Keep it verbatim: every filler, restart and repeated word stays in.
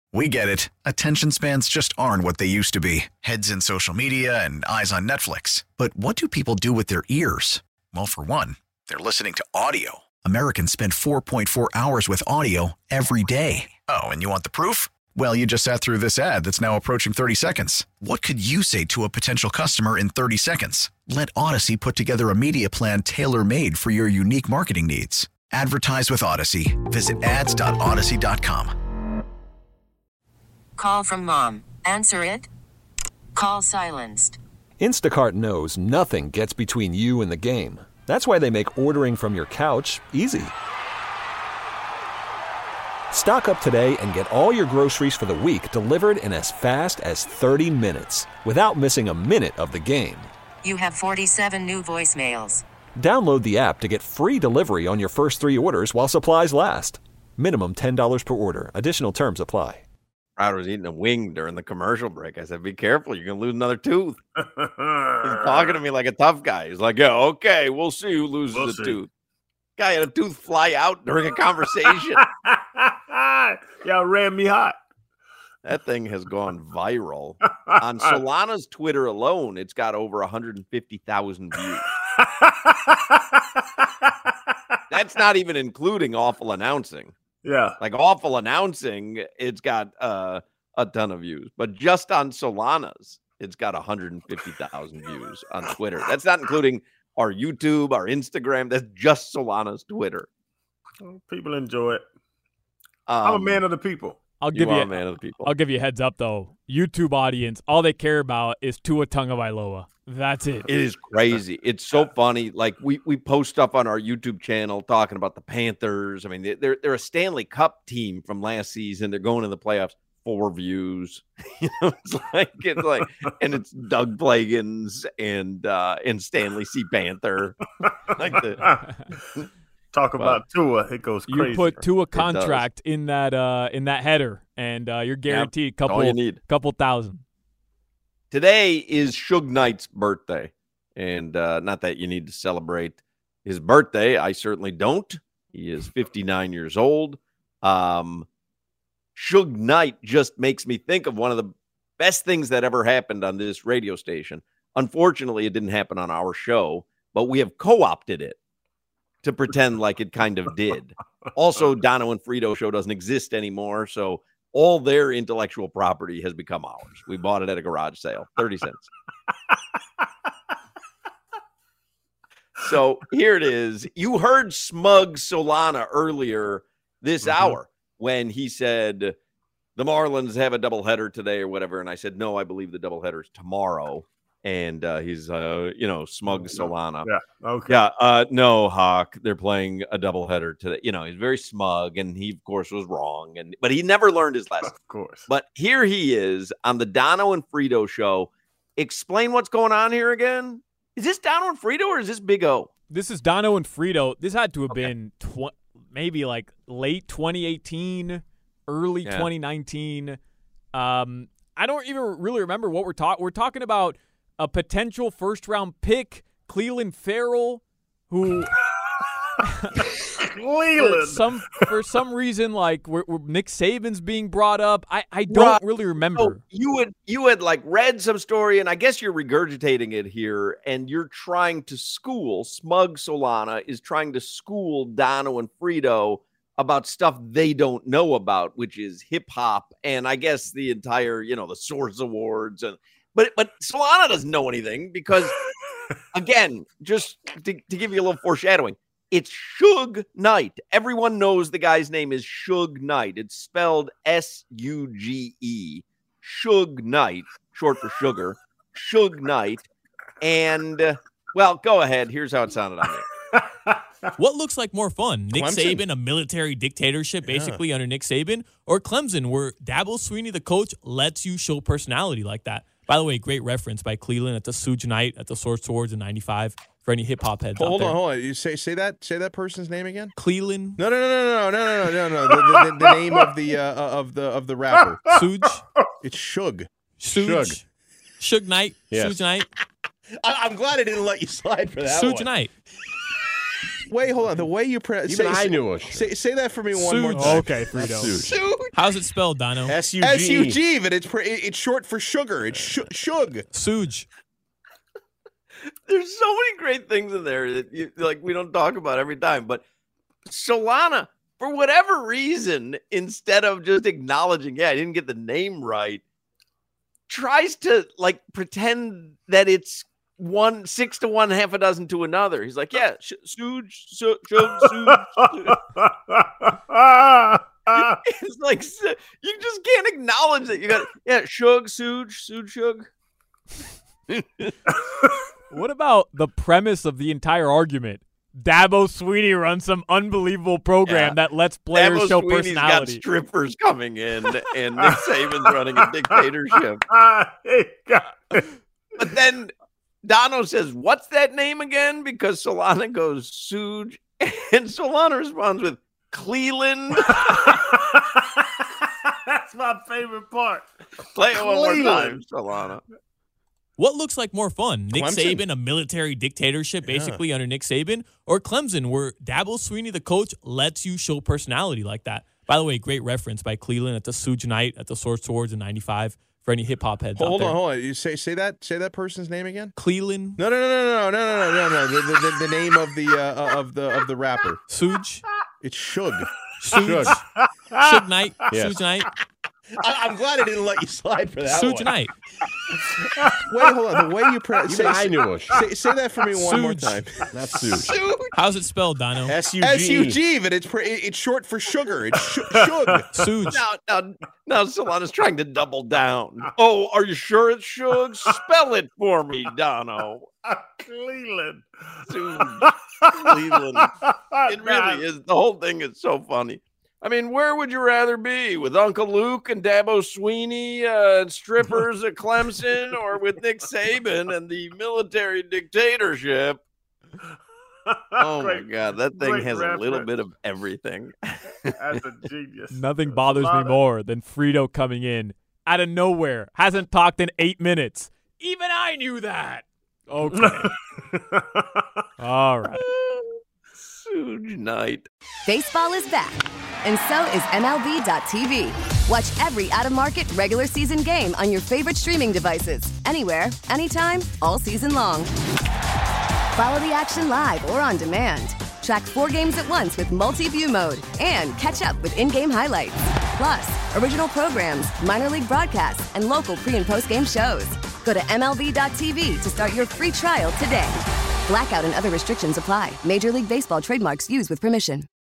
We get it. Attention spans just aren't what they used to be. Heads in social media and eyes on Netflix. But what do people do with their ears? Well, for one, they're listening to audio. Americans spend four point four hours with audio every day. Oh, and you want the proof? Well, you just sat through this ad that's now approaching thirty seconds. What could you say to a potential customer in thirty seconds? Let Odyssey put together a media plan tailor-made for your unique marketing needs. Advertise with Odyssey. Visit ads dot odyssey dot com. Call from mom. Answer it. Call silenced. Instacart knows nothing gets between you and the game. That's why they make ordering from your couch easy. Stock up today and get all your groceries for the week delivered in as fast as thirty minutes without missing a minute of the game. You have forty-seven new voicemails. Download the app to get free delivery on your first three orders while supplies last. Minimum ten dollars per order. Additional terms apply. I was eating a wing during the commercial break. I said, be careful. You're going to lose another tooth. He's talking to me like a tough guy. He's like, yeah, okay, we'll see who loses we'll a see. tooth. Guy had a tooth fly out during a conversation. Y'all ran me hot. That thing has gone viral. On Solana's Twitter alone, it's got over one hundred fifty thousand views. That's not even including awful announcing. Yeah. Like awful announcing, it's got uh, a ton of views. But just on Solana's, it's got one hundred fifty thousand views on Twitter. That's not including our YouTube, our Instagram. That's just Solana's Twitter. People enjoy it. Um, I'm a man of the people. I'll give you, you a man of the people. I'll give you a heads up, though. YouTube audience, all they care about is Tua Tagovailoa. That's it. It is crazy. It's so funny. Like we we post stuff on our YouTube channel talking about the Panthers. I mean, they're they're a Stanley Cup team from last season. They're going to the playoffs. Four views. You know, it's like it's like, and it's Doug Plagans and uh, and Stanley C. Panther. Like the talk about but, Tua, it goes crazy. You put Tua contract in that uh, in that header, and uh, you're guaranteed yep. couple you need. couple thousand. Today is Suge Knight's birthday, and uh, not that you need to celebrate his birthday. I certainly don't. He is fifty-nine years old. Um, Suge Knight just makes me think of one of the best things that ever happened on this radio station. Unfortunately, it didn't happen on our show, but we have co-opted it to pretend like it kind of did. Also, Dono and Frito show doesn't exist anymore, so all their intellectual property has become ours. We bought it at a garage sale, thirty cents. So here it is. You heard Smug Solana earlier this mm-hmm. hour when he said the Marlins have a doubleheader today or whatever. And I said, no, I believe the doubleheader is tomorrow. And uh, he's, uh, you know, Smug Solana. Yeah. Okay. Yeah. Uh, no, Hawk, they're playing a doubleheader today. You know, he's very smug, and he, of course, was wrong. And but he never learned his lesson. Of course. But here he is on the Dono and Frito show. Explain what's going on here again. Is this Dono and Frito or is this Big O? This is Dono and Frito. This had to have okay. been tw- maybe like late twenty eighteen, early yeah. twenty nineteen. Um, I don't even really remember what we're talking. We're talking about a potential first-round pick, Clelin Ferrell, who Cleveland. for some for some reason, like we're, we're, Nick Saban's being brought up. I, I don't right. really remember. So you had you had like read some story, and I guess you're regurgitating it here, and you're trying to school Smug Solana is trying to school Dono and Frito about stuff they don't know about, which is hip hop, and I guess the entire you know the Source Awards and. But but Solana doesn't know anything because, again, just to, to give you a little foreshadowing, it's Suge Knight. Everyone knows the guy's name is Suge Knight. It's spelled S U G E. Suge Knight, short for sugar. Suge Knight. And, uh, well, go ahead. Here's how it sounded on there. What looks like more fun? Nick Clemson. Saban, a military dictatorship basically yeah. under Nick Saban, or Clemson, where Dabo Swinney, the coach, lets you show personality like that. By the way, great reference by Cleveland at the Suge Knight at the Source Awards in ninety-five for any hip hop heads. Hold out on, there. hold on. You say say that say that person's name again? Cleveland. No, no, no, no, no, no, no, no, no. The, the, the name of the uh, of the of the rapper. Suge. It's Suge. Suge. Suge Knight. Yes. Suge Knight. I, I'm glad I didn't let you slide for that Suge one. Knight. Wait, hold on. The way you pronounce Even say, I knew it. Say, say that for me one more Suge. time. Okay, Frito. Suge. How's it spelled, Dono? S U G. S U G, but it's pre- it's short for sugar. It's sh- shug. Suge. There's so many great things in there that you, like we don't talk about every time. But Solana, for whatever reason, instead of just acknowledging, yeah, I didn't get the name right, tries to like pretend that it's one six to one, half a dozen to another. He's like, yeah, sh- Suge, Suge, Suge. It's like you just can't acknowledge that you got yeah, Shug, Suge, Suge, Shug. What about the premise of the entire argument? Dabo Sweeney runs some unbelievable program Yeah. that lets players Dabo show Sweeney's personality. got strippers coming in, and Nick Saban's running a dictatorship. But then Dono says, "What's that name again?" Because Solana goes Suge, and Solana responds with Cleveland. That's my favorite part. Play it one more time, Cleveland. Solana. What looks like more fun? Nick Clemson. Saban, a military dictatorship basically under Nick Saban, or Clemson, where Dabo Sweeney, the coach, lets you show personality like that? By the way, great reference by Cleveland at the Suge Night at the Source Awards in ninety-five for any hip hop heads out Hold there. on, hold on. You say say that say that person's name again? Cleveland. No, no, no, no, no, no, no, no, no. The, the, the, the name of the uh, of the of the rapper. Suge. It's Shug. Suge. Suge. Suge Knight. Yes. Suge Knight. I, I'm glad I didn't let you slide for that Suge one. Knight. Wait, hold on. The way you pronounce Even I knew it. say, say that for me one more Suge. time. That's Suge. How's it spelled, Dono? S U G. S U G, but it's pre- it's short for sugar. It's sh- shug. Suge. Now, now, now Solana's trying to double down. Oh, are you sure it's Shug? Spell it for me, Dono. Cleveland. Suge. Cleveland. It really is. The whole thing is so funny. I mean, where would you rather be? With Uncle Luke and Dabo Sweeney uh, and strippers at Clemson, or with Nick Saban and the military dictatorship? Oh, Great- my God. That thing great has a little reference. bit of everything. That's a genius. Nothing That's a bothers me lot of- more than Frito coming in out of nowhere. Hasn't talked in eight minutes. Even I knew that. Okay. All right. Suge Knight. Baseball is back, and so is M L B dot T V. Watch every out-of-market regular season game on your favorite streaming devices, anywhere, anytime, all season long. Follow the action live or on demand. Track four games at once with multi-view mode and catch up with in-game highlights. Plus, original programs, minor league broadcasts, and local pre- and post-game shows. Go to M L B dot T V to start your free trial today. Blackout and other restrictions apply. Major League Baseball trademarks used with permission.